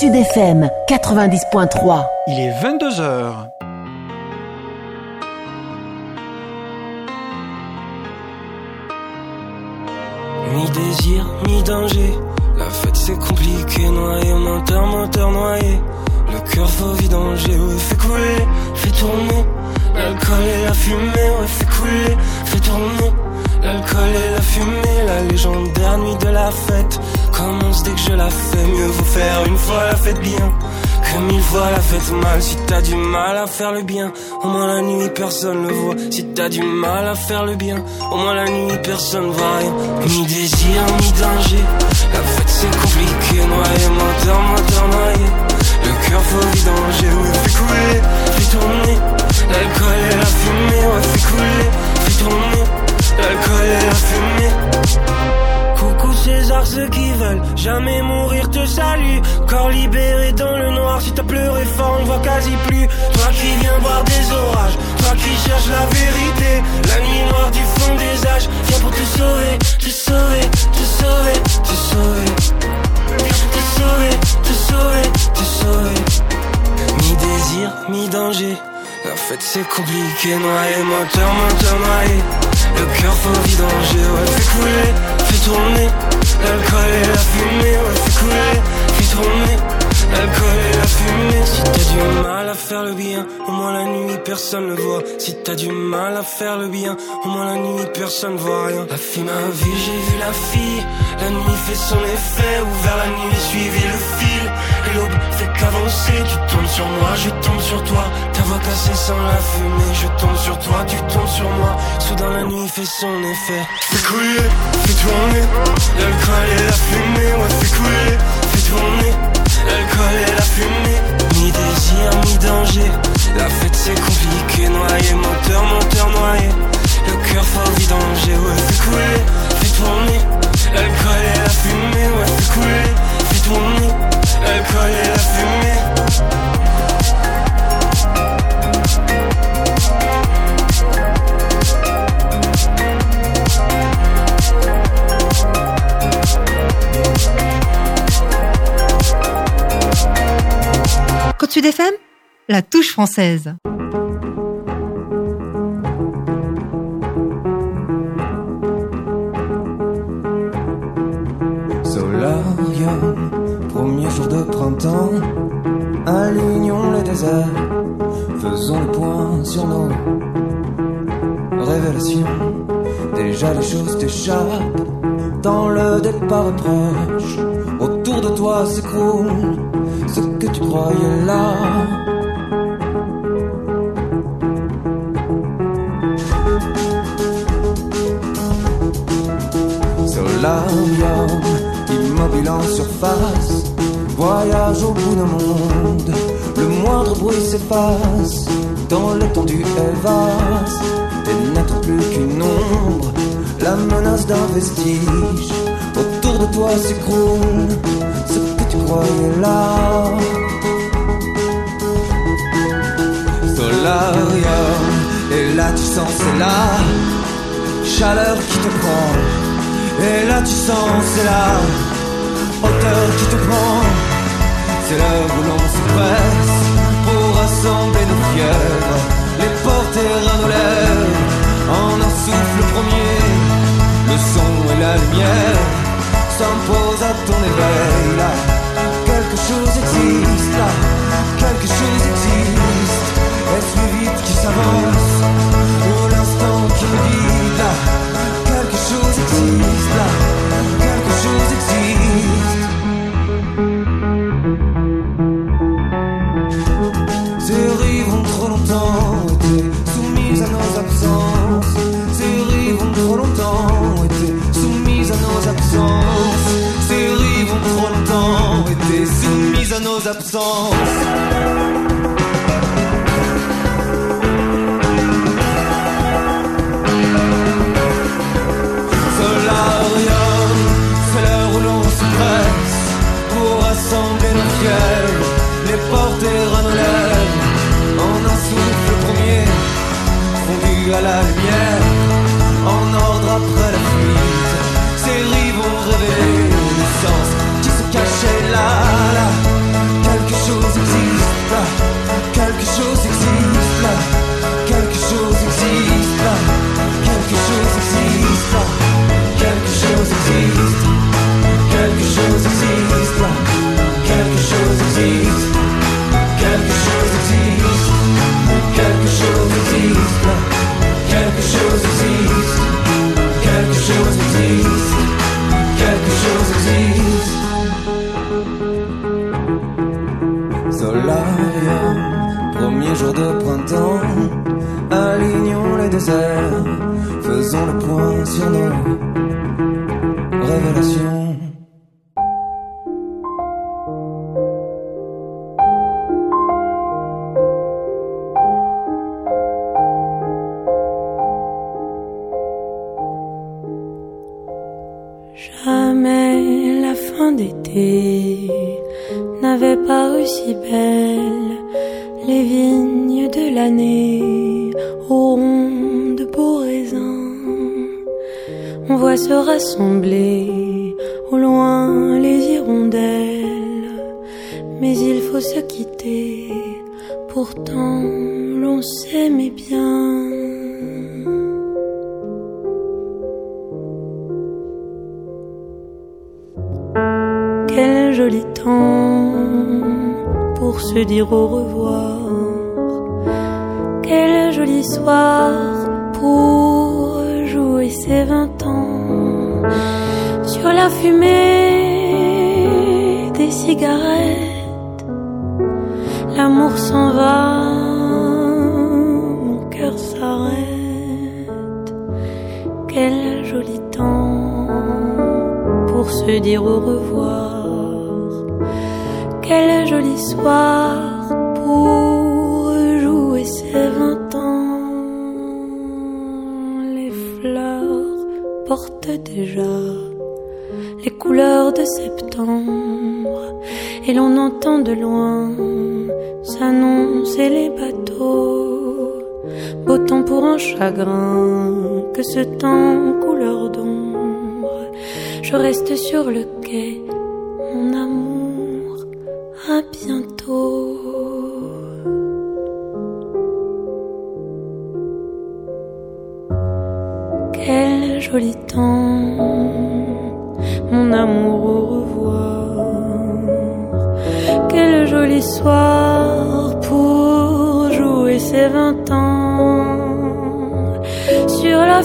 Sud FM 90.3. Il est 22h. Mi-désir, mi-danger. La fête c'est compliqué, noyé, moteur noyé. Le cœur faut vidanger, ouais, fais couler, fais tourner. L'alcool et la fumée, ouais, fais couler, fais tourner. L'alcool et la fumée, la légendaire nuit de la fête commence dès que je la fais. Mieux vaut faire une fois la fête bien que mille fois la fête mal. Si t'as du mal à faire le bien, au moins la nuit personne le voit. Si t'as du mal à faire le bien, au moins la nuit personne voit rien. Ni désir, ni danger. La fête c'est compliqué, noyé, moteur noyé. Le cœur faut vidanger, ouais, fais couler, fais tourner. L'alcool et la fumée, ouais, fais couler, fais tourner. L'alcool et la fumée. Coucou César, ceux qui veulent jamais mourir te saluent. Corps libéré dans le noir, si t'as pleuré fort on ne voit quasi plus. Toi qui viens voir des orages, toi qui cherches la vérité. La nuit noire du fond des âges, viens pour te sauver, te sauver, te sauver, te sauver. Viens pour te sauver, te sauver, te sauver. Mi-désir, mi-danger. La fête c'est compliqué, noyé, moteur noyé. Le cœur faut vidanger, ouais, fais couler, fais tourner. L'alcool et la fumée, ouais, fais couler, fais tourner. L'alcool et la fumée. Si t'as du mal à faire le bien, au moins la nuit personne le voit. Si t'as du mal à faire le bien, au moins la nuit personne voit rien. La fille m'a vu, j'ai vu la fille. La nuit fait son effet, ouvert la nuit, suivi le fil. Et l'aube fait qu'avancer, tu tombes sur moi, je tombe sur toi. Ta voix cassée sans la fumée, je tombe sur toi, tu tombes sur moi. Soudain la nuit fait son effet. Fais couler, fais tourner. L'alcool et la fumée, ouais, fais couler, fais tourner. L'alcool et la fumée. Ni désir, ni danger. La fête c'est compliqué, noyé, moteur noyé. Le cœur faut vidanger, ouais, fais couler, fais tourner. L'alcool et la fumée, ouais, fais couler, fais tourner. L'alcool et la fumée. Côte Sud FM, la touche française. Solarium, premier jour de printemps, alignons le désert, faisons le point sur nos révélations. Déjà les choses t'échappent, dans le départ proche, autour de toi s'écroule ce que tu croyais là. Solarium, immobile en surface, voyage au bout d'un monde. Le moindre bruit s'efface, dans l'étendue est vaste, et n'être plus qu'une ombre, la menace d'un vestige. Autour de toi s'écroule ce que tu croyais là. Solarium, et là tu sens c'est la chaleur qui te prend. Et là tu sens c'est la hauteur qui te prend. C'est l'heure où l'on se presse pour rassembler nos fièvres, les porter à nos lèvres en un souffle premier. Le son et la lumière s'impose à ton éveil. Là, quelque chose existe, là, quelque chose existe. Est-ce le vide qui s'avance ou l'instant qui nous guide? Là, quelque chose existe, là, quelque chose existe. Ces rives ont trop longtemps été soumises à nos absences. Ces rives ont trop longtemps été soumises à nos absences. Ces rives ont trop longtemps été soumises à nos absences. Solarium, c'est l'heure où l'on se presse pour rassembler nos fièvres, les porter à nos lèvres en un souffle premier, fondu à la lumière, en ordre après la fuite. Ces rives ont révélé le sens qui se cachait là, là. solarium, premier jour de printemps, alignons les déserts, faisons le point sur nos révélations. Jamais la fin d'été n'avait paru si belle. Les vignes de l'année auront de beaux raisins. On voit se rassembler au loin les hirondelles, mais il faut se quitter, pourtant l'on s'aimait bien. Quel joli temps pour se dire au revoir. Quel joli soir pour jouer ses 20 ans. Sur la fumée des cigarettes, l'amour s'en va, mon cœur s'arrête. Quel joli temps pour se dire au revoir. Quel joli soir pour jouer ses 20 ans. Les fleurs portent déjà les couleurs de septembre, et l'on entend de loin s'annoncer les bateaux. Beau temps pour un chagrin, que ce temps couleur d'ombre. Je reste sur le quai, mon amour, à bientôt. Quel joli temps, mon amour, au revoir. Quel joli soir pour jouer ses 20 ans. Sur la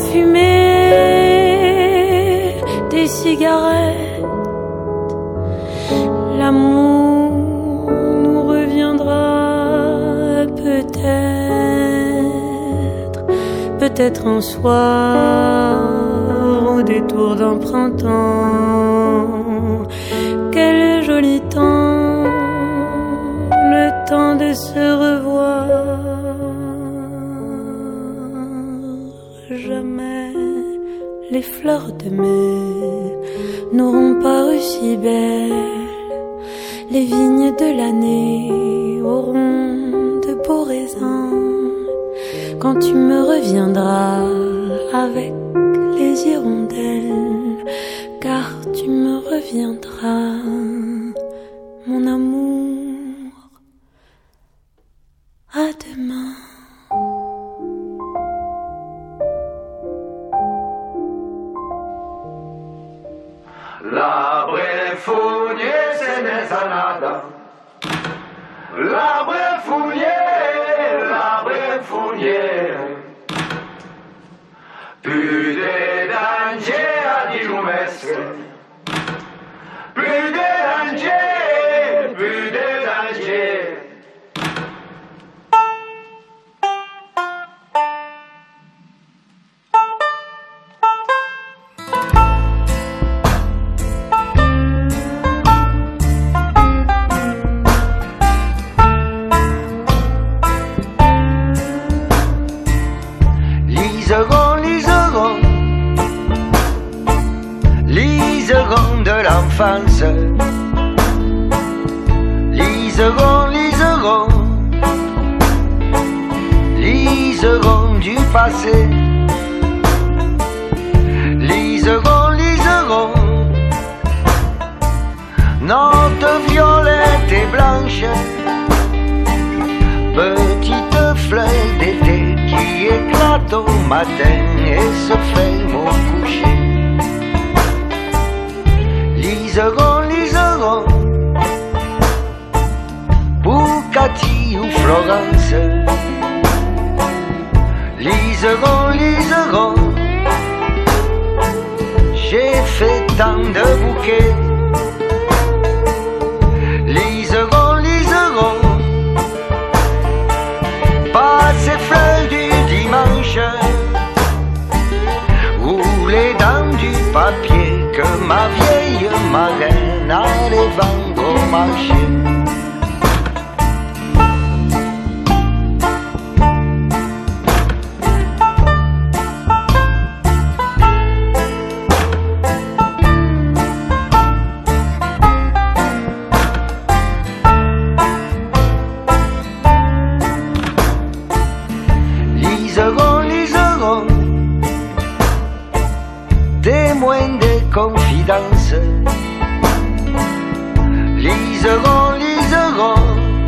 fumée des cigarettes, l'amour nous reviendra peut-être, peut-être un soir au détour d'un printemps. Quel joli temps, le temps de se revoir. Jamais les fleurs de mai n'auront paru si belles. Les vignes de l'année auront de beaux raisins. Quand tu me reviendras avec les hirondelles, car tu me reviendras, mon amour, à demain. L'arbre est fouillé, ce n'est à nada. L'arbre est fouillé, l'arbre est fouillé. Plus de danger à Dijoumesque. Plus de danger, plus de danger. Liseront de l'enfance, liseront, liseront, liseront du passé, liseront, liseront, notes violettes et blanches, petite fleur d'été qui éclate au matin et se ferme au coucher. Liseront, liseront, Boucati ou Florence. Liseront, liseront, j'ai fait tant de bouquets. Liseront, liseront, marché. Liseront, témoins de confidence. Liseront,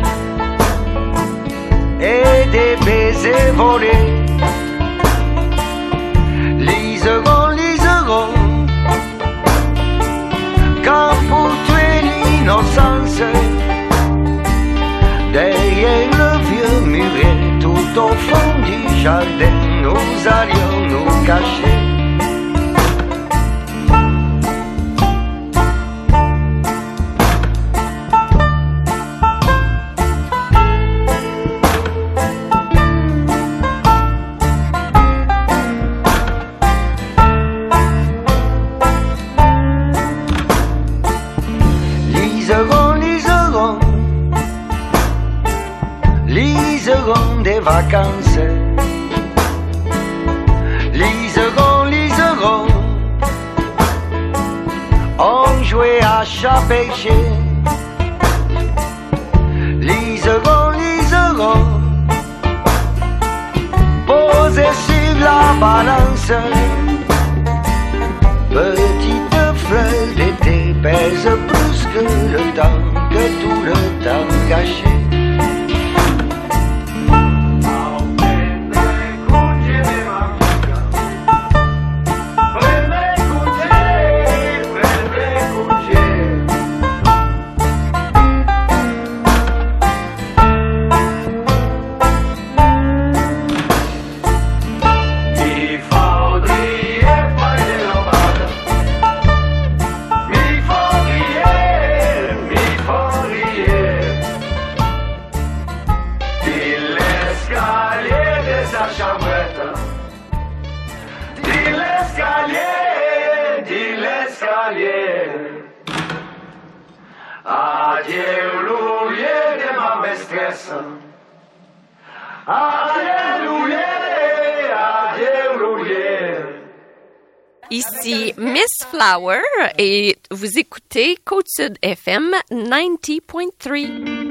et des baisers volés. Liseront, quand pour tuer l'innocence, derrière le vieux muret, tout au fond du jardin, nous allions nous cacher. Liseront des vacances. Liseront, on jouait à chat pêché. Liseront, posé sur la balance. Petite fleur d'été pèse plus que le temps, que tout le temps gâché. Ici Miss Flower et vous écoutez Côte-Sud FM 90.3.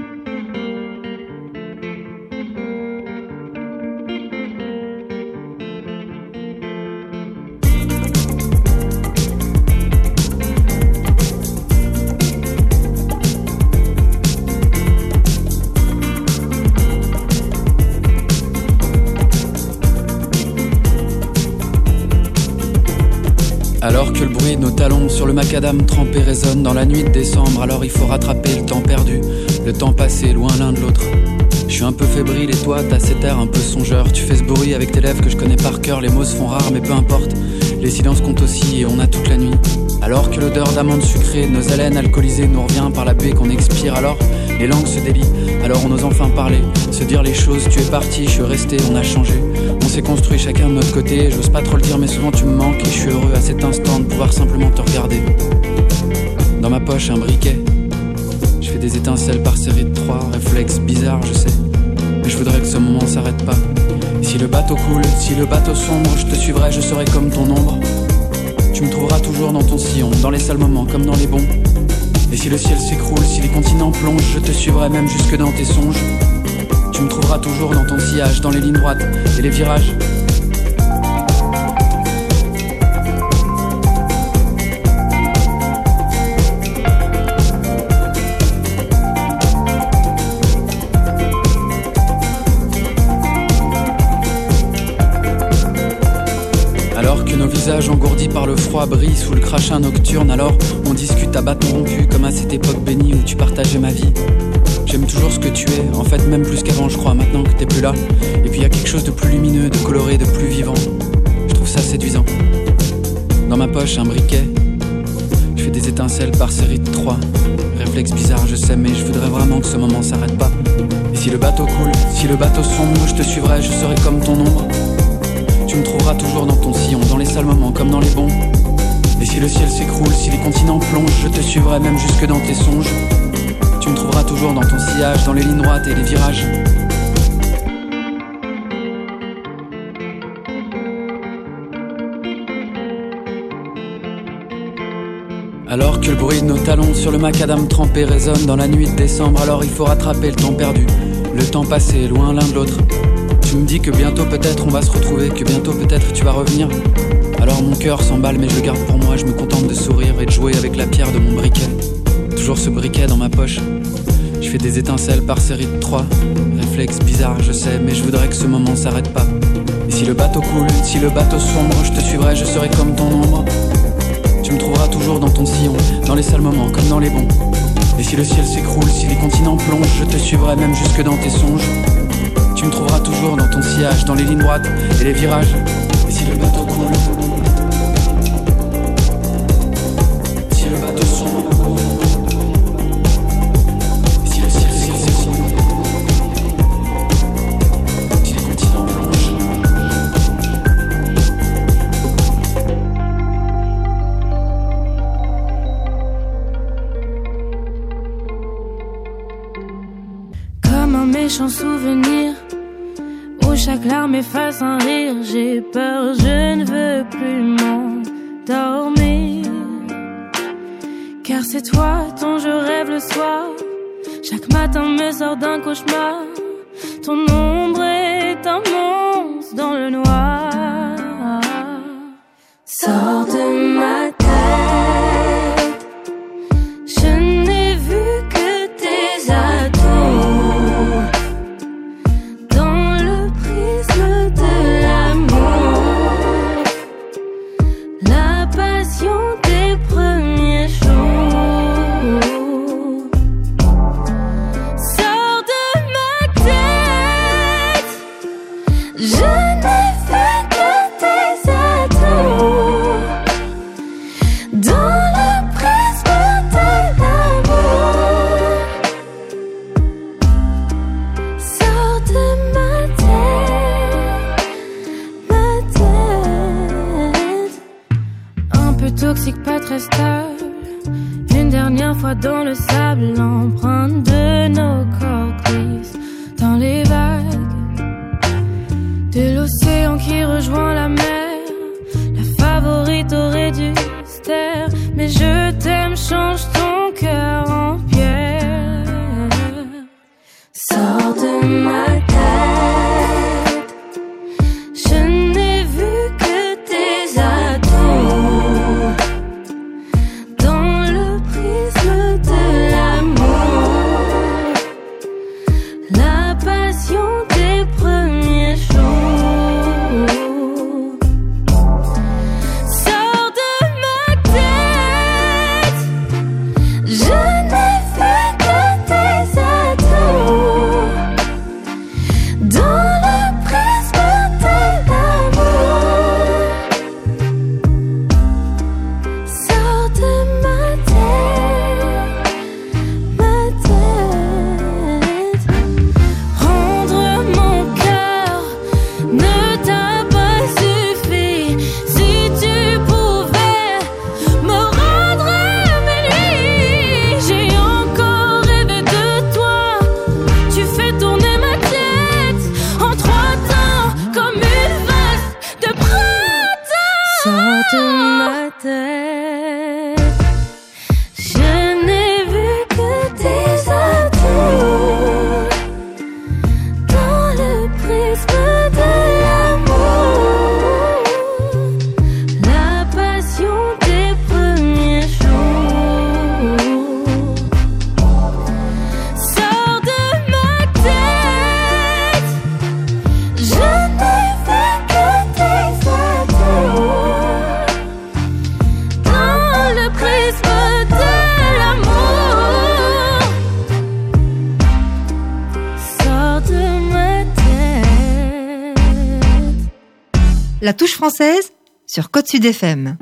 Alors que le bruit de nos talons sur le macadam trempé résonne dans la nuit de décembre, alors il faut rattraper le temps perdu, le temps passé loin l'un de l'autre. Je suis un peu fébrile et toi t'as cet air un peu songeur. Tu fais ce bruit avec tes lèvres que je connais par cœur. Les mots se font rares mais peu importe, les silences comptent aussi et on a toute la nuit. Alors que l'odeur d'amande sucrée, nos haleines alcoolisées nous revient par la baie qu'on expire. Alors les langues se délient, alors on ose enfin parler, se dire les choses. Tu es parti, je suis resté, on a changé. On s'est construit chacun de notre côté. J'ose pas trop le dire mais souvent tu me manques. Et je suis heureux à cet instant de pouvoir simplement te regarder. Dans ma poche un briquet, je fais des étincelles par série de 3. Réflexe bizarre je sais, mais je voudrais que ce moment s'arrête pas. Et si le bateau coule, si le bateau sombre, je te suivrai, je serai comme ton ombre. Tu me trouveras toujours dans ton sillon, dans les sales moments comme dans les bons. Et si le ciel s'écroule, si les continents plongent, je te suivrai même jusque dans tes songes. Tu me trouveras toujours dans ton sillage, dans les lignes droites et les virages. Alors que nos visages engourdis par le froid brillent sous le crachin nocturne, alors on discute à bâton rompu comme à cette époque bénie où tu partageais ma vie. J'aime toujours ce que tu es, en fait même plus qu'avant je crois, maintenant que t'es plus là. Et puis y a quelque chose de plus lumineux, de coloré, de plus vivant. Je trouve ça séduisant. Dans ma poche un briquet, je fais des étincelles par série de 3. Réflexe bizarre je sais, mais je voudrais vraiment que ce moment s'arrête pas. Et si le bateau coule, si le bateau sombre, je te suivrai, je serai comme ton ombre. Tu me trouveras toujours dans ton sillon, dans les sales moments comme dans les bons. Et si le ciel s'écroule, si les continents plongent, je te suivrai même jusque dans tes songes. Tu me trouveras toujours dans ton sillage, dans les lignes droites et les virages. Alors que le bruit de nos talons sur le macadam trempé résonne dans la nuit de décembre, alors il faut rattraper le temps perdu, le temps passé, loin l'un de l'autre. Tu me dis que bientôt peut-être on va se retrouver, que bientôt peut-être tu vas revenir. Alors mon cœur s'emballe mais je le garde pour moi, je me contente de sourire et de jouer avec la pierre de mon briquet. Toujours ce briquet dans ma poche. Je fais des étincelles par série de 3. Réflexe bizarre, je sais, mais je voudrais que ce moment s'arrête pas. Et si le bateau coule, si le bateau sombre, je te suivrai, je serai comme ton ombre. Tu me trouveras toujours dans ton sillon, dans les sales moments comme dans les bons. Et si le ciel s'écroule, si les continents plongent, je te suivrai même jusque dans tes songes. Tu me trouveras toujours dans ton sillage, dans les lignes droites et les virages. Et si le bateau coule, si le bateau sombre, et si le ciel s'écroule, si les continents plongent. Comme un méchant souvenir où chaque larme efface un rire. J'ai peur, je ne veux plus m'endormir, car c'est toi dont je rêve le soir. Chaque matin me sort d'un cauchemar. Ton ombre est un monstre dans le noir. Sors de ma tête, je n'ai vu que tes atouts dans le prisme de l'amour, la passion des premiers jours. Sors de ma tête, je n'ai vu que tes atouts dans le prisme de l'amour. Sors de ma tête. Un peu toxique, pas très stable. Une dernière fois dans le sable, l'empreinte de nos corps glisse dans les vagues de l'océan qui rejoint la mer. La favorite aurait dû se taire, mais je t'aime, change ton cœur en pierre. Sors de ma tête, je n'ai vu que tes atouts dans le prisme de l'amour, la passion des premiers jours. Sors de ma tête, je n'ai vu que tes atouts dans le prisme de l'amour. Sors de ma tête, ma tête. Rendre mon cœur ne t'a pas suffi. Si tu pouvais me rendre mes nuits, j'ai encore rêvé de toi. Tu fais tourner ma tête en trois temps comme une valse de printemps. Sors de ma tête, je n'ai vu que tes atouts dans le prisme de l'amour, la passion des premiers jours. Sors de ma tête, je n'ai vu que tes atouts dans le prisme de l'amour. Sors de ma tête. La touche française sur Côte Sud FM.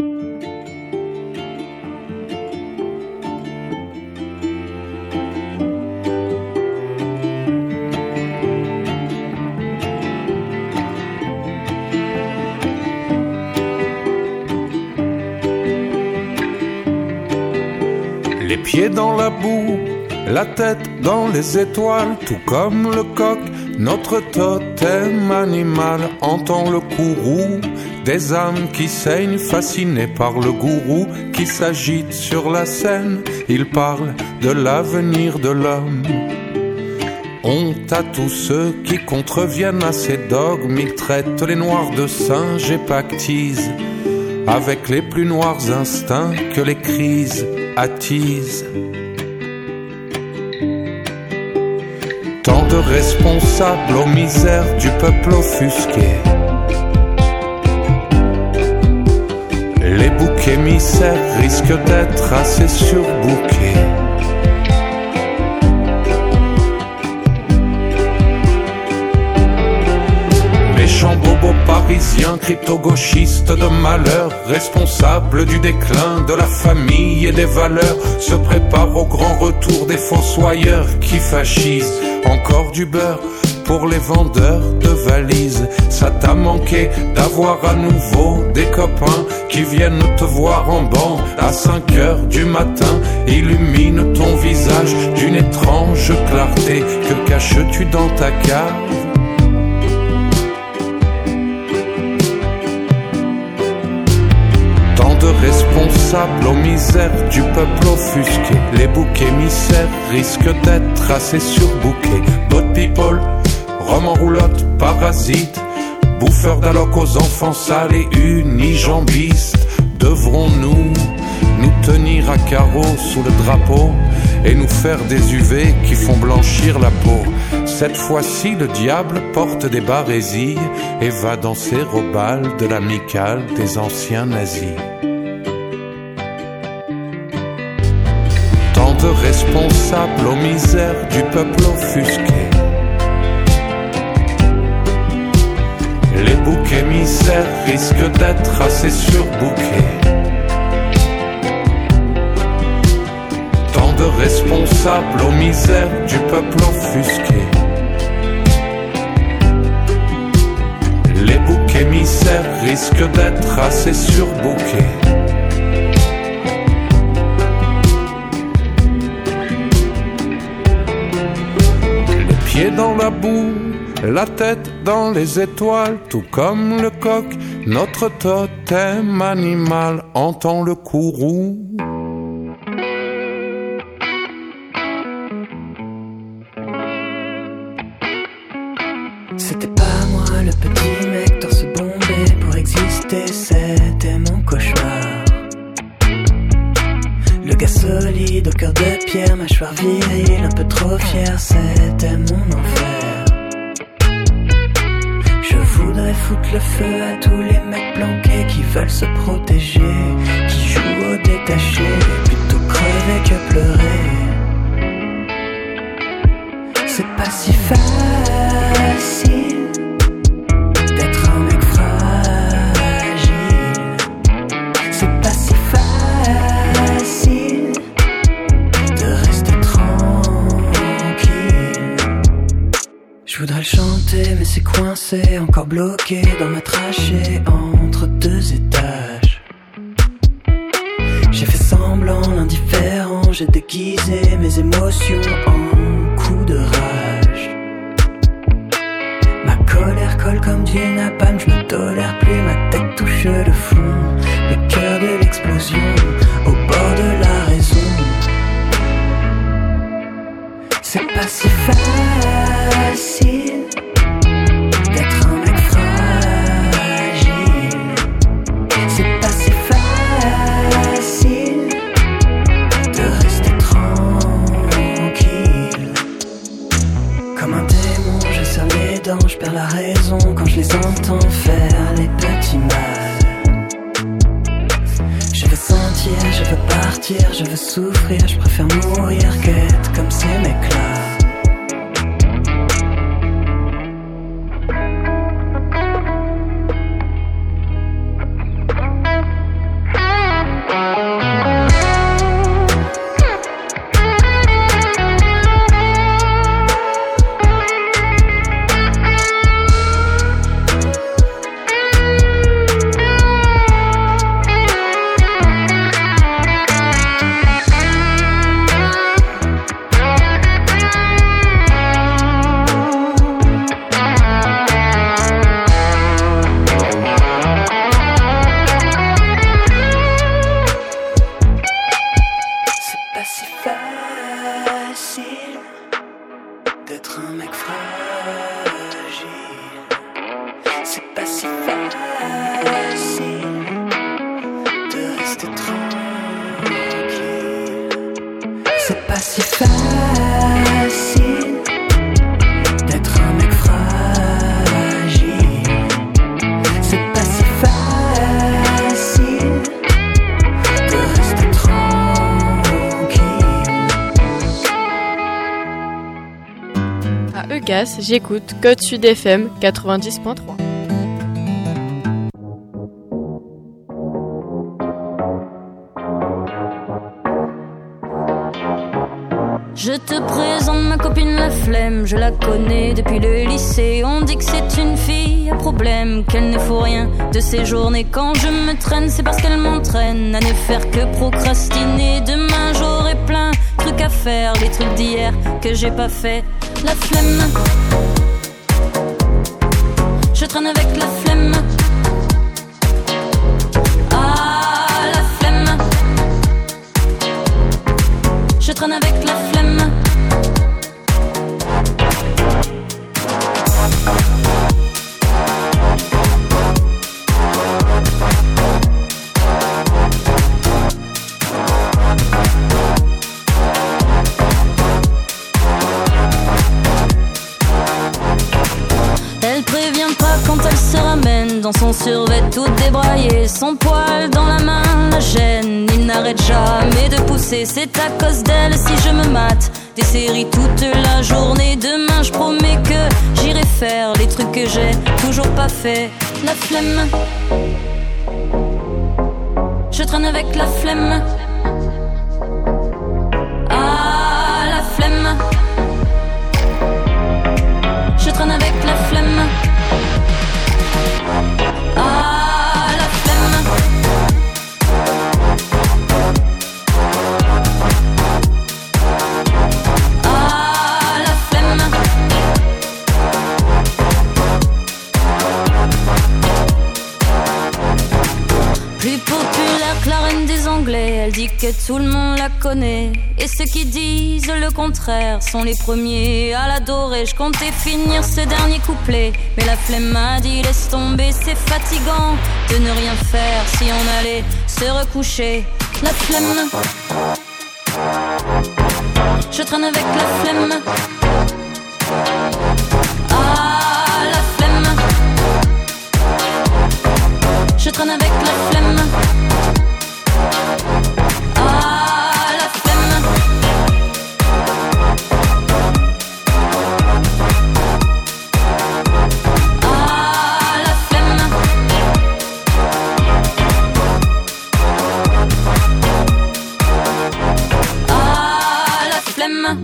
Les pieds dans la boue, la tête dans les étoiles, tout comme le coq. Notre totem animal entend le courroux des âmes qui saignent, fascinées par le gourou qui s'agite sur la scène. Il parle de l'avenir de l'homme. Honte à tous ceux qui contreviennent à ces dogmes. Il traite les noirs de singes et pactise avec les plus noirs instincts que les crises attisent. Tant de responsables aux misères du peuple offusqué. Les boucs émissaires risquent d'être assez surbookés. Méchants bobos parisiens, crypto-gauchistes de malheur, responsables du déclin de la famille et des valeurs, se préparent au grand retour des fossoyeurs qui fascisent. Encore du beurre pour les vendeurs de valises. Ça t'a manqué d'avoir à nouveau des copains qui viennent te voir en banc à 5 heures du matin. Illumine ton visage d'une étrange clarté. Que caches-tu dans ta cave? De responsables aux misères du peuple offusqué. Les boucs émissaires risquent d'être assez surbookés. Bot people, rhum en roulotte, parasites, bouffeurs d'alloc aux enfants sales et unijambistes. Devrons-nous nous tenir à carreau sous le drapeau et nous faire des UV qui font blanchir la peau? Cette fois-ci, le diable porte des barésilles et va danser au bal de l'amicale des anciens nazis. De responsables aux misères du peuple offusqué. Les boucs émissaires risquent d'être assez surbookés. Tant de responsables aux misères du peuple offusqué. Les boucs émissaires risquent d'être assez surbookés. Dans la boue, la tête dans les étoiles, tout comme le coq, notre totem animal entend le courroux. C'était pas moi le petit mec torse bombé pour exister, c'était mon cauchemar. Le gars solide au cœur de pierre, mâchoire virile, un peu trop fier, c'était mon enfer. Je voudrais foutre le feu à tous les mecs planqués qui veulent se protéger, qui jouent au détaché, plutôt crever que pleurer. C'est pas si facile d'être un mec fragile. C'est pas si facile de rester tranquille. Je voudrais le chanter mais c'est coincé, encore bloqué dans ma trachée entre deux étages. J'ai fait semblant l'indifférent, j'ai déguisé mes émotions en coups de rage. Ma colère colle comme du napalm, je me tolère plus, ma tête touche le fond, le cœur de l'explosion, au bord de la raison. C'est pas si facile d'être un mec fragile. C'est pas si facile de rester tranquille. Comme un démon, je serre les dents, je perds la raison quand je les entends faire les petits mal. Je veux sentir, je veux partir, je veux souffrir, je préfère mourir qu'être comme ces mecs-là. d'être un mec fragile. C'est pas si facile de rester tranquille. C'est pas si facile d'être un mec fragile. C'est pas si facile de rester tranquille. À Eugas, j'écoute Code Sud FM 90.3. Je te présente ma copine la flemme, je la connais depuis le lycée. On dit que c'est une fille à problème, qu'elle ne faut rien de ses journées. Quand je me traîne, c'est parce qu'elle m'entraîne à ne faire que procrastiner. Demain j'aurai plein de trucs à faire, les trucs d'hier que j'ai pas fait. La flemme, je traîne avec la flemme. Ah, la flemme, je traîne avec la flemme. Elle prévient pas quand elle se ramène dans son survêt tout débraillé, son poil dans la main la gêne. Il n'arrête jamais de pousser, c'est à cause d'elle si je me mate des séries toute la journée. Demain je promets que j'irai faire les trucs que j'ai toujours pas fait. La flemme, je traîne avec la flemme. Ah, la flemme, je traîne avec la flemme. Ah, la flemme, ah, la flemme. Plus populaire que la reine des Anglais, elle dit que tout le monde la connaît. Et ceux qui disent le contraire sont les premiers à l'adorer. Je comptais finir ce dernier couplet, mais la flemme m'a dit laisse tomber, c'est fatigant de ne rien faire si on allait se recoucher. La flemme, je traîne avec la flemme. Ah, la flemme, je traîne avec la flemme. Ah, la flemme, ah, la flemme, ah, la flemme.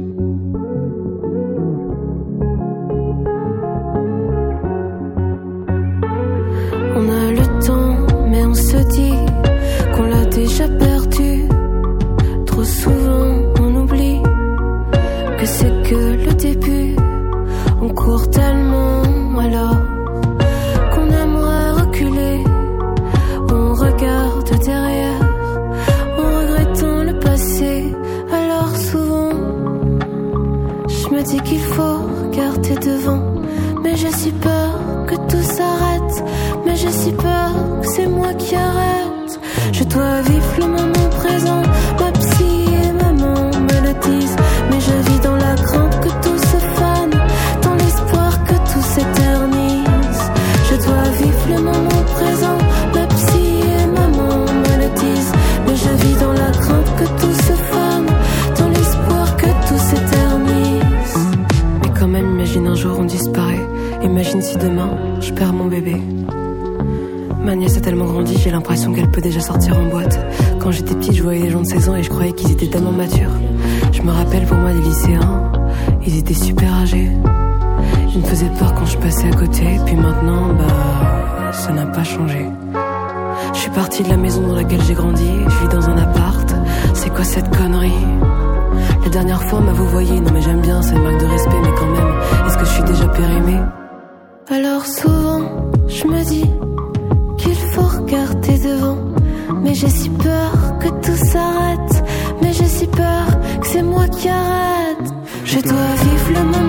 On a le temps, mais on se dit qu'on l'a déjà perdu. Trop souvent on oublie que c'est que le début. On court tellement alors qu'on aimerait reculer. On regarde derrière en regrettant le passé. Alors souvent je me dis qu'il faut regarder devant, mais j'ai si peur que tout s'arrête. Mais j'ai si peur que c'est moi qui arrête. Je dois vivre le moment présent. Ma psy et maman me le disent, mais je vis dans la crainte que tout se fane, dans l'espoir que tout s'éternise. Je dois vivre le moment présent. Ma psy et maman me le disent, mais je vis dans la crainte que tout se fane, dans l'espoir que tout s'éternise. Mais quand même, imagine un jour on disparaît. Imagine si demain je perds mon bébé. Ma nièce a tellement grandi, j'ai l'impression qu'elle peut déjà sortir en boîte. Quand j'étais petite, je voyais les gens de 16 ans et je croyais qu'ils étaient tellement matures. Je me rappelle pour moi des lycéens, ils étaient super âgés. Je me faisais peur quand je passais à côté, puis maintenant, ça n'a pas changé. Je suis partie de la maison dans laquelle j'ai grandi, je vis dans un appart. C'est quoi cette connerie? La dernière fois, on m'a vouvoyé, non mais j'aime bien, c'est une marque de respect, mais quand même, est-ce que je suis déjà périmée? Alors souvent, je me dis qu'il faut regarder devant, mais j'ai si peur que tout s'arrête. Mais j'ai si peur que c'est moi qui arrête. Je dois vivre le moment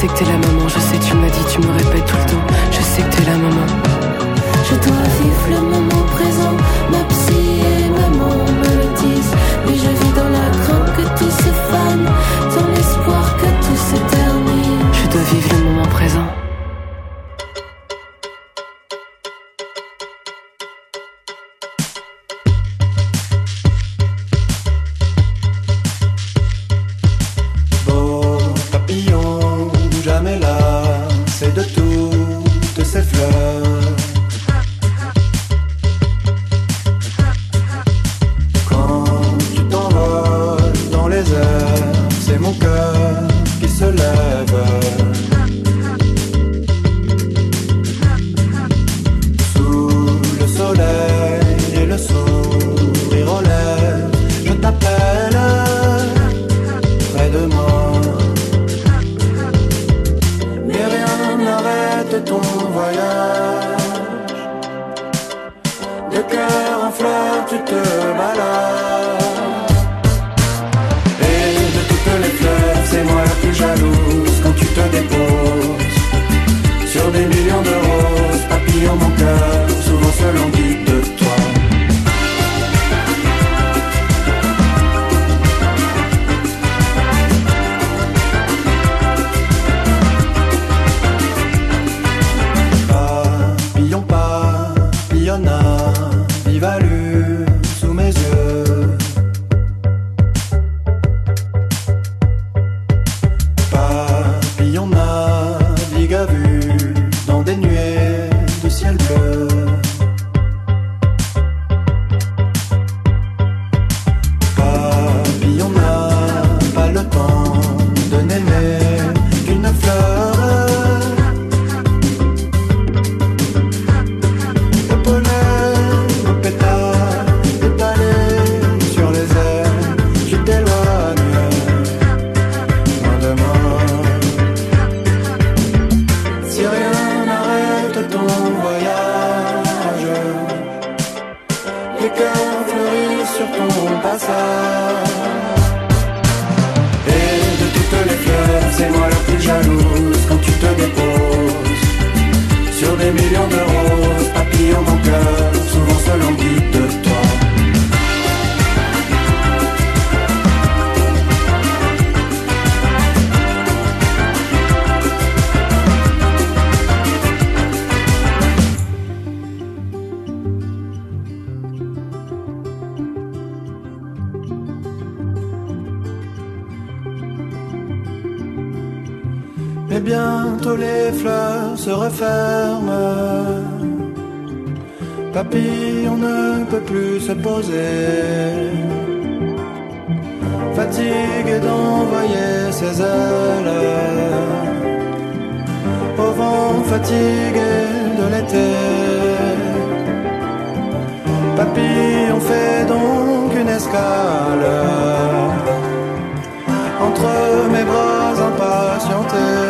sais que t'es la maman, je sais que tu m'as dit, tu me répètes tout le temps. Je sais que t'es la maman. Je dois vivre le moment présent. Ma psy et maman me le disent. Mais je vis dans la crainte que tout se fane, dans l'espoir que tout s'éternise. Je dois vivre le moment présent. Jamais là, c'est de toutes ces fleurs. Quand tu t'envoles dans les airs, c'est mon cœur qui se lève. Sous le soleil et le sourire aux lèvres, je t'appelle près de moi. Ton voyage, de cœur en fleurs tu te balades. Et de toutes les fleurs, c'est moi la plus jalouse quand tu te déposes sur des millions de roses, papillons mon cœur, souvent se languit de toi. Vive allure sous mes yeux. Papillon navigue à vue dans des nuées de ciel bleu. Papillon n'a pas le temps de n'aimer qu'une fleur. Et de toutes les fleurs, c'est moi la plus jalouse quand tu te déposes sur des millions de roses, papillons mon cœur, souvent se languit de toi. Et bientôt les fleurs se referment. Papillon ne peut plus se poser, fatigué d'envoyer ses ailes au vent fatigué de l'été. Papillon fait donc une escale entre mes bras impatientés.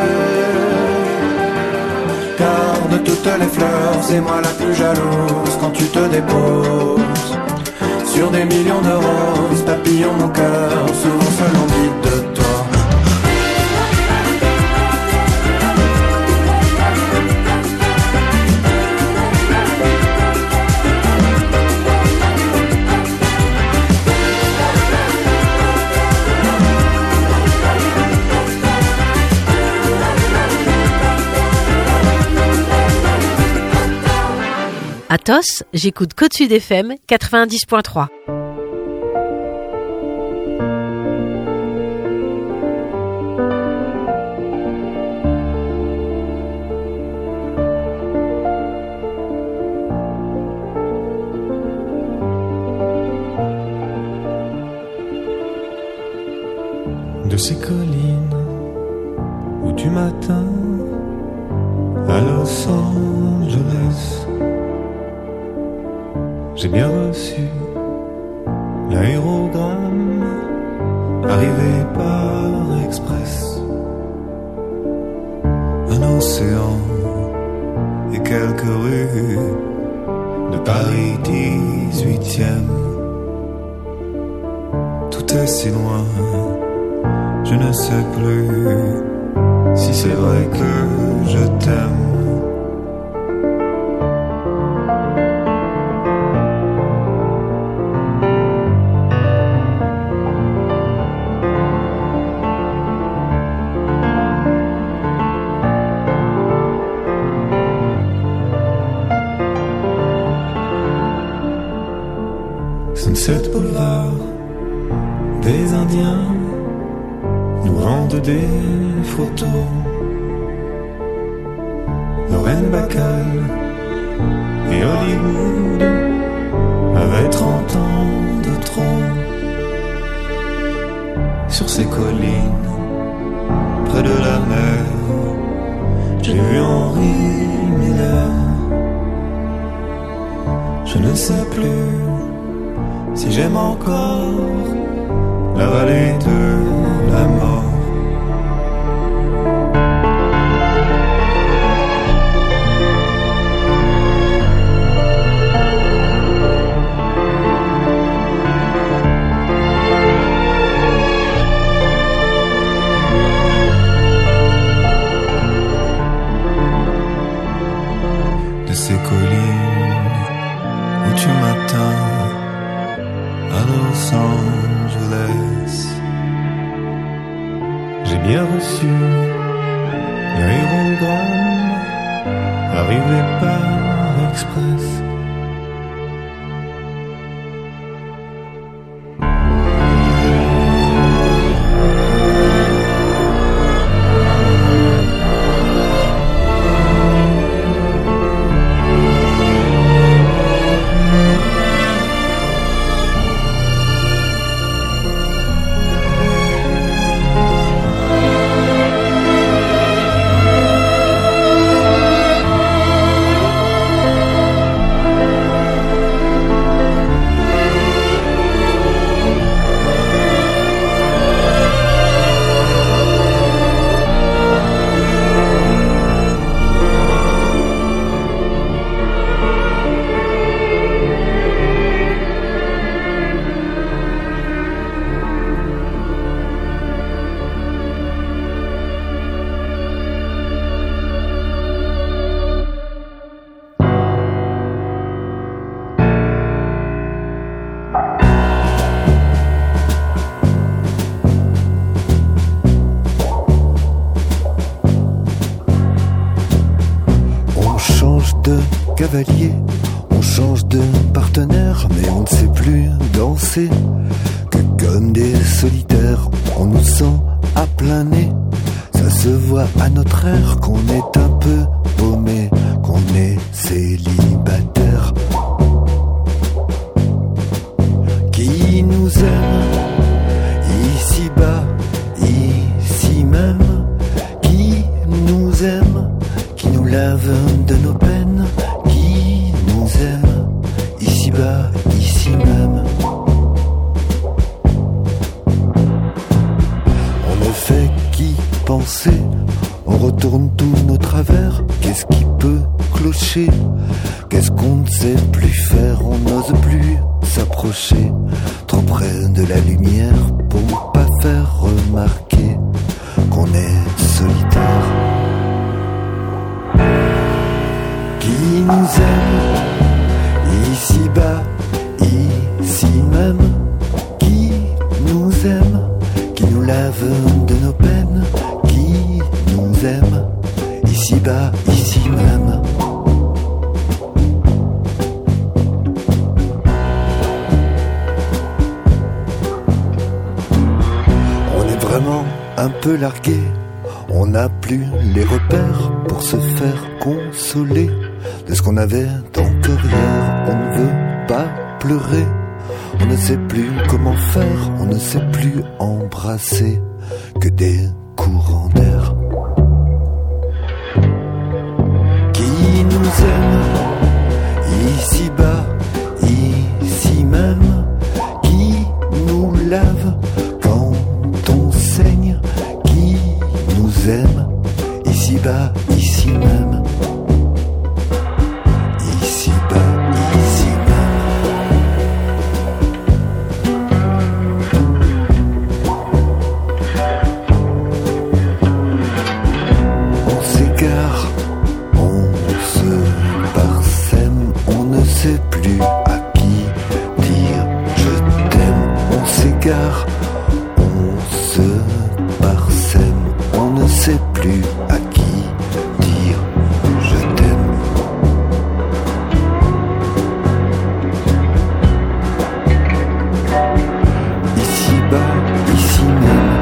Car de toutes les fleurs, c'est moi la plus jalouse quand tu te déposes sur des millions de roses, papillon mon cœur, souvent se languit de toi. Athos, j'écoute Côte-Sud FM 90.3. De ces collines où du matin à Los Angeles, j'ai bien reçu l'aérogramme arrivé par express. Un océan et quelques rues de Paris 18e. Tout est si loin, je ne sais plus si c'est vrai que je t'aime. Sunset Boulevard, des Indiens nous rendent des photos. Lorraine Bacall et Hollywood avaient 30 ans de trop. Sur ces collines, près de la mer, j'ai vu Henri Miller. Je ne sais plus si j'aime encore la vallée de la mort. De ces collines où tu m'atteins à Los Angeles, j'ai bien reçu l'aérogramme arrivé par express. Cavalier, on change de partenaire, mais on ne sait plus danser. Que comme des solitaires, on nous sent à plein nez. Ça se voit à notre air qu'on est un peu paumé, qu'on est célibataire. Qui nous aime ici-bas, ici même? Qui nous aime, qui nous lave de nos peines? Ici-bas, ici même. On ne fait qu'y penser, on retourne tous nos travers. Qu'est-ce qui peut clocher? Qu'est-ce qu'on ne sait plus faire? On n'ose plus s'approcher trop près de la lumière pour pas faire remarquer qu'on est solitaire. Qui nous aime ici-bas, ici même? Qui nous aime, qui nous lave de nos peines? Qui nous aime ici-bas, ici même? On est vraiment un peu largué, on n'a plus les repères pour se faire consoler de ce qu'on avait encore hier. On ne veut pas pleurer, on ne sait plus comment faire, on ne sait plus embrasser que des courants d'air. Qui nous aime ici-bas, ici même? Qui nous lave quand on saigne? Qui nous aime ici-bas, ici même? sais plus à qui dire je t'aime. Ici-bas, ici même.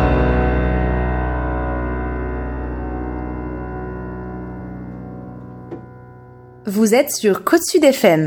Vous êtes sur Côte Sud FM.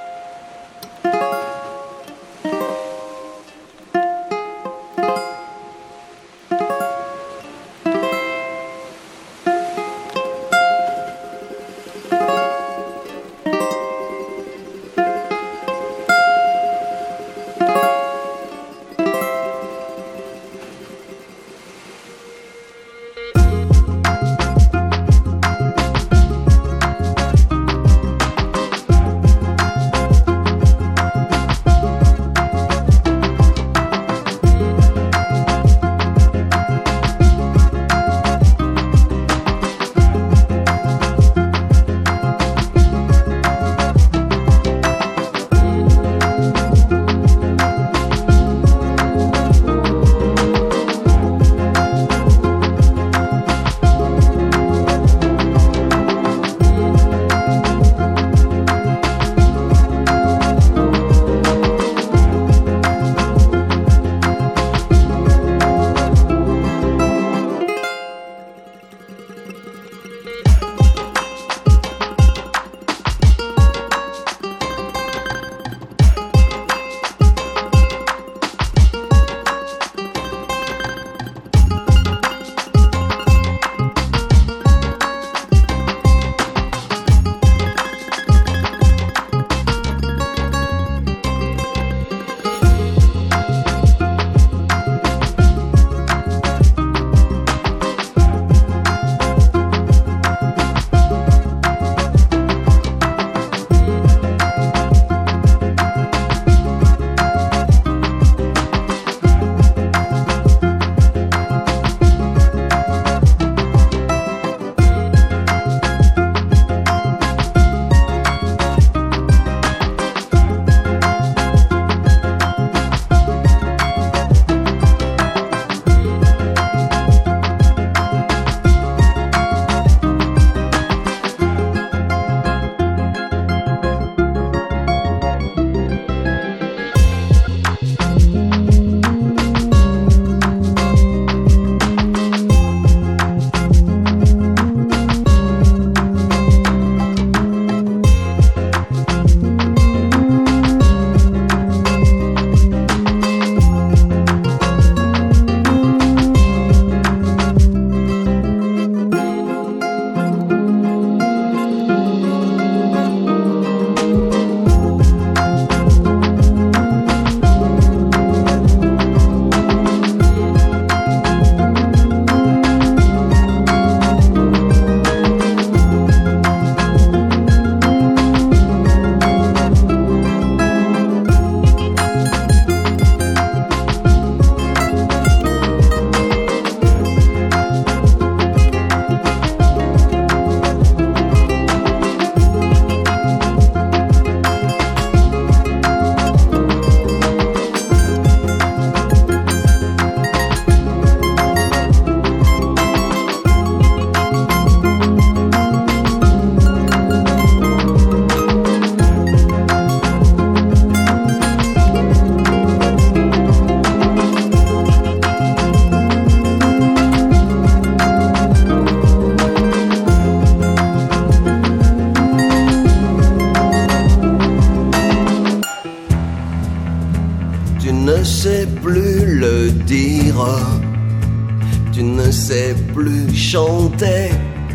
Tu ne sais plus chanter,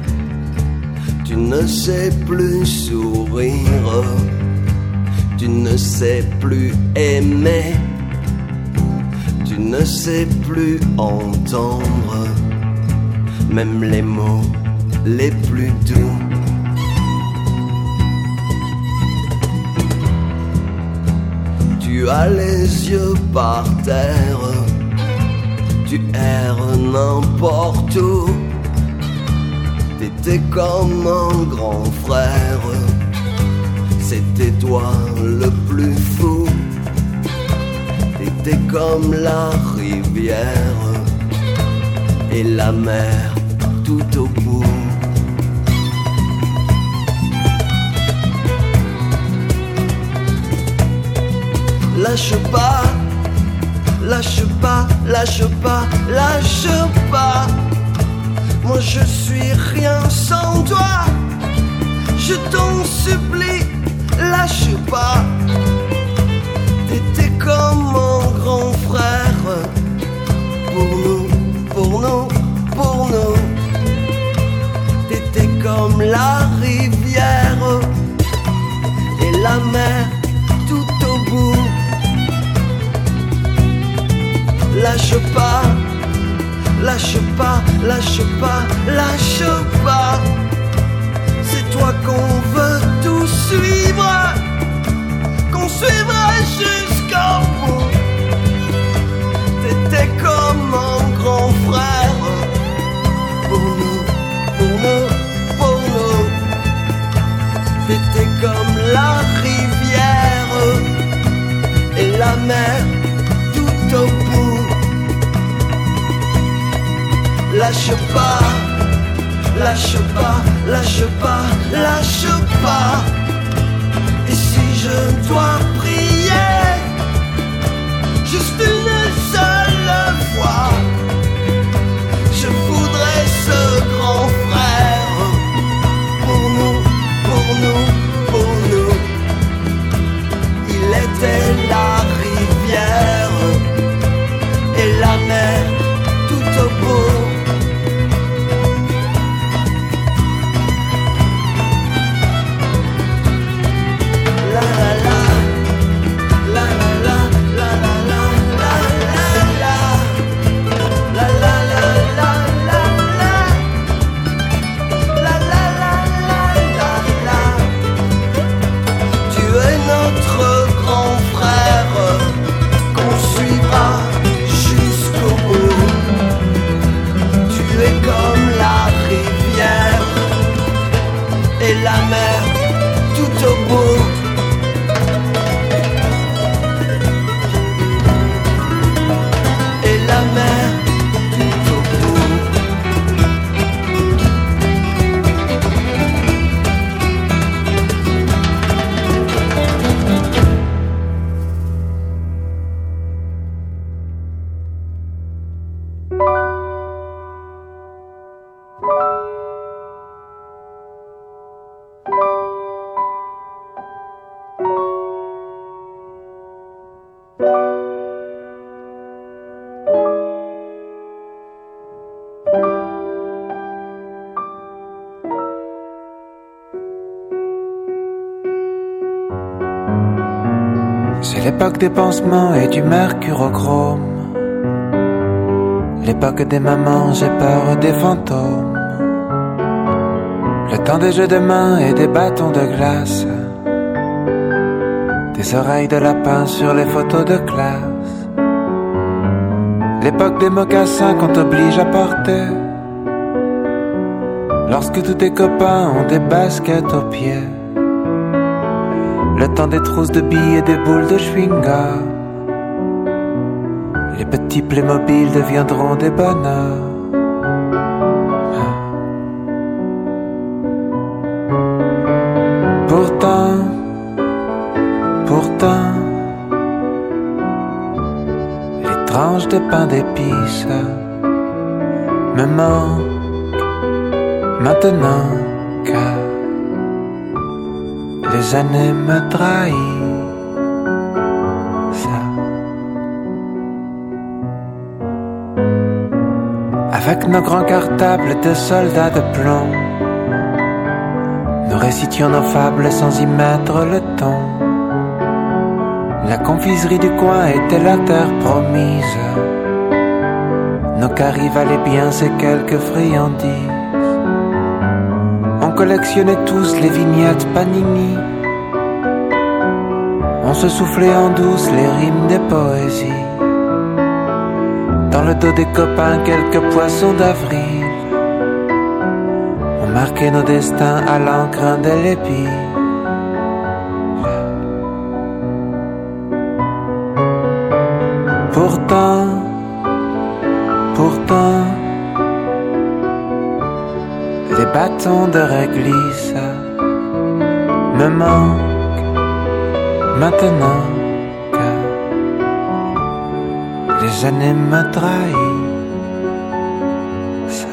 tu ne sais plus sourire, tu ne sais plus aimer, tu ne sais plus entendre, même les mots les plus doux. Tu as les yeux par terre, tu erres n'importe où. T'étais comme un grand frère, c'était toi le plus fou. T'étais comme la rivière et la mer tout au bout. Lâche pas, lâche pas, lâche pas, lâche pas. Moi je suis rien sans toi. Je t'en supplie, lâche pas. T'étais comme mon grand frère. Pour nous, pour nous, pour nous. T'étais comme la rivière et la mer tout au bout. Lâche pas, lâche pas, lâche pas, lâche pas. C'est toi qu'on veut tout suivre, qu'on suivra jusqu'au bout. T'étais comme un grand frère. Pour nous, pour nous, pour nous. T'étais comme la rivière et la mer tout au bout. Lâche pas, lâche pas, lâche pas, lâche pas. Et si je dois prier, juste une seule fois, je voudrais ce grand frère. Pour nous, pour nous, pour nous. Il était la rivière et la mer tout au bout. La mer tout au bout. Et la mer tout au bout. C'est l'époque des pansements et du mercurochrome. L'époque des mamans, j'ai peur des fantômes. Le temps des jeux de main et des bâtons de glace. Des oreilles de lapin sur les photos de classe. L'époque des mocassins qu'on t'oblige à porter. Lorsque tous tes copains ont des baskets aux pieds. Le temps des trousses de billes et des boules de chewing-gum. Les petits Playmobil deviendront des bonheurs. Pourtant, les tranches de pain d'épices me manquent maintenant que les années me trahissent. Avec nos grands cartables de soldats de plomb, nous récitions nos fables sans y mettre le ton. La confiserie du coin était la terre promise. Nos caries valaient bien ces quelques friandises. On collectionnait tous les vignettes Panini. On se soufflait en douce les rimes des poésies. Dans le dos des copains, quelques poissons d'avril. On marquait nos destins à l'encre indélébile. Pourtant, bâtons de réglisse me manquent maintenant que les années me trahissent.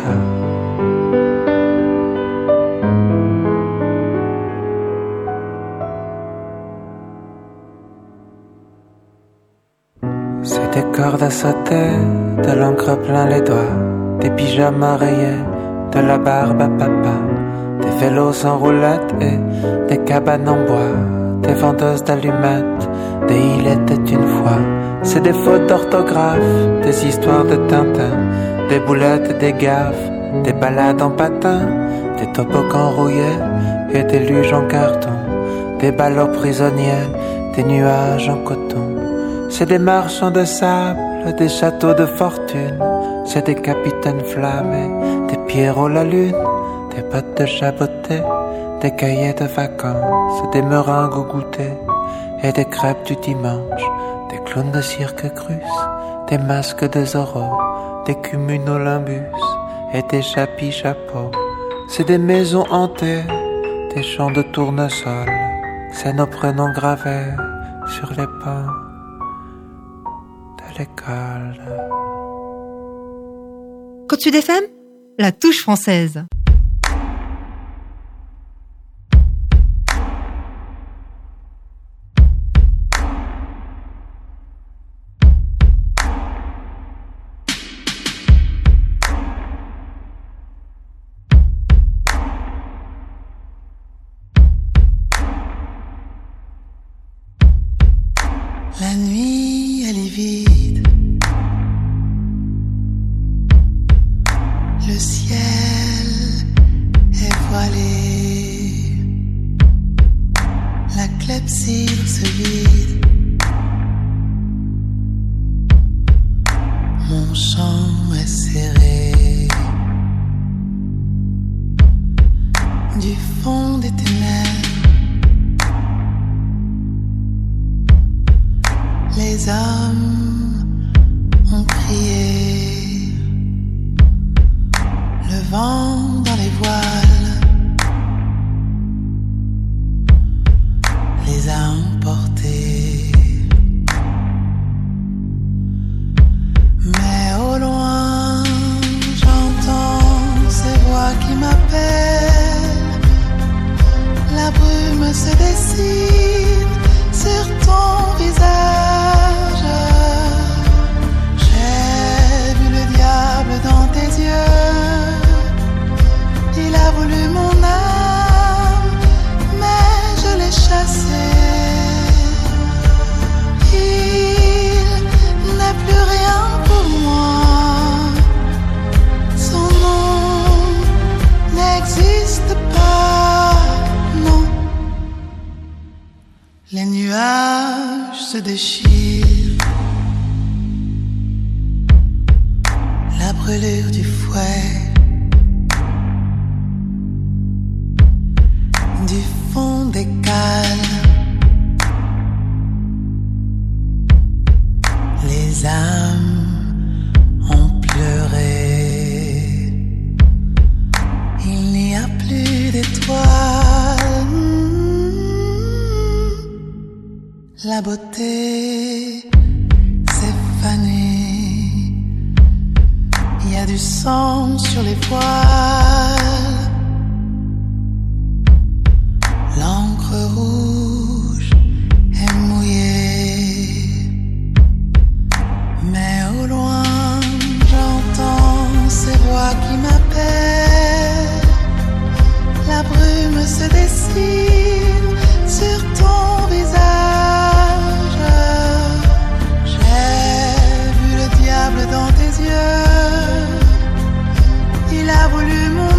C'est des cordes à sauter, de l'encre plein les doigts, des pyjamas rayés, de la barbe à papa, des vélos sans roulettes et des cabanes en bois, des vendeuses d'allumettes, des il était une fois. C'est des fautes d'orthographe, des histoires de Tintin, des boulettes et des gaffes, des balades en patin, des toboggans rouillés et des luges en carton, des ballots prisonniers, des nuages en coton. C'est des marchands de sable, des châteaux de fortune, c'est des capitaines flammés, des Pierrot la lune, des bottes de jaboté, des cahiers de vacances, des meringues au goûter et des crêpes du dimanche, des clowns de cirque crus, des masques de Zorro, des cumulonimbus et des chapis chapeaux. C'est des maisons hantées, des champs de tournesol, c'est nos prénoms gravés sur les pans de l'école. Côte Sud FM, la touche française. La nuit, elle est vide. Le ciel est voilé. La clepsydre se vide. Mon chant est serré. Du fond des ténèbres, les hommes ont crié, le vent dans les voiles les a emportés. Mais au loin, j'entends ces voix qui m'appellent. La brume se dessine sur ton visage. J'ai vu le diable dans tes yeux. Il a voulu mon âme, mais je l'ai chassé. Il n'est plus rien pour moi. Son nom n'existe pas, non. Les nuages se déchirent. La brûlure du fouet. Du fond des cales, les âmes ont pleuré. Il n'y a plus d'étoiles. La beauté s'est fanée. Il y a du sang sur les voiles. L'encre rouge est mouillée. Mais au loin, j'entends ces voix qui m'appellent. La brume se dessine sur ton visage. J'ai vu le diable dans tes yeux. Il a voulu mon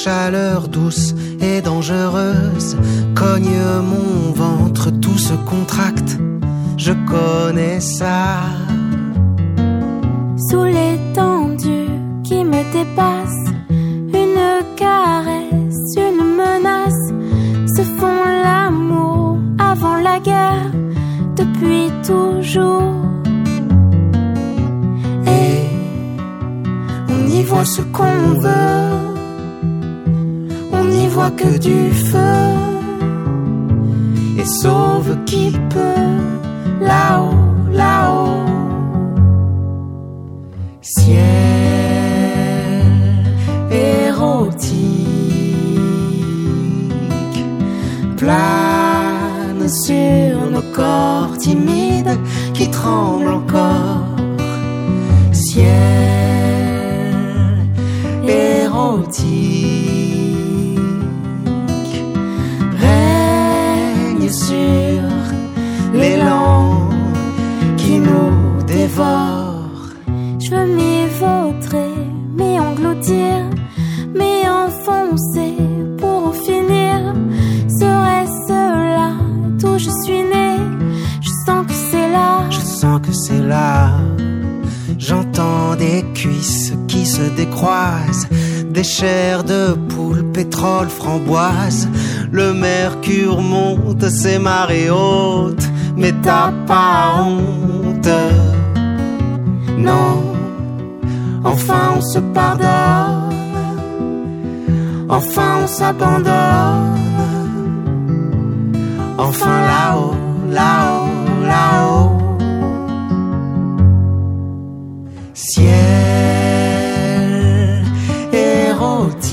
chaleur douce et dangereuse cogne mon ventre, tout se contracte, je connais ça. Sous l'étendue qui me dépasse, une caresse, une menace, se font l'amour avant la guerre, depuis toujours. Et on y voit ce qu'on veut, on n'y voit que du feu, et sauve qui peut, là-haut, là-haut. Ciel érotique plane sur nos corps timides qui tremblent encore. Ciel érotique règne sur l'élan qui nous dévore. Je veux m'y vautrer, m'y engloutir, m'y enfoncer pour en finir. Serait-ce là d'où je suis née? Je sens que c'est là. Je sens que c'est là. J'entends des cuisses qui se décroisent, des chairs de poule, pétrole, framboise. Le mercure monte, c'est marée haute, mais t'as pas honte. Non. Enfin on se pardonne, enfin on s'abandonne, enfin là-haut, là-haut, là-haut. Ciel érotique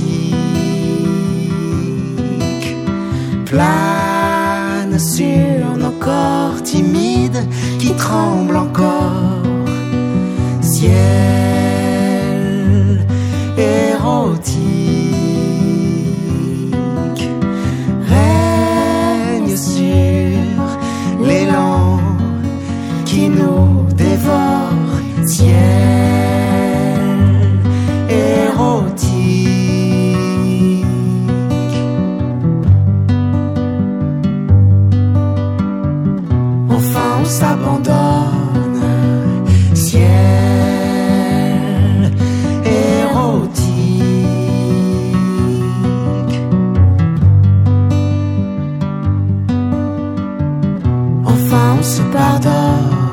plane sur nos corps timides qui tremblent encore. Ciel érotique règne sur l'élan qui nous dévore. Ciel érotique, enfin on s'abandonne. Ciel érotique, enfin on se pardonne.